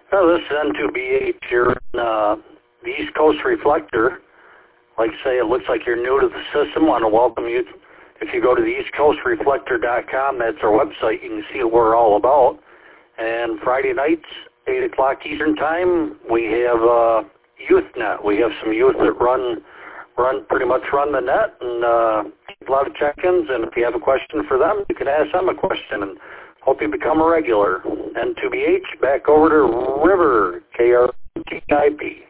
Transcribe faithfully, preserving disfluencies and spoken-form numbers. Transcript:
Oh, this is N two B H here in uh, the East Coast Reflector. Like I say, it looks like you're new to the system. I want to welcome you. If you go to the east coast reflector dot com, that's our website. You can see what we're all about. And Friday nights, eight o'clock Eastern Time, we have uh, YouthNet. We have some youth that run, run pretty much run the net, and uh, a lot of check-ins. And if you have a question for them, you can ask them a question. And hope you become a regular. N two B H, back over to River, K R T I P.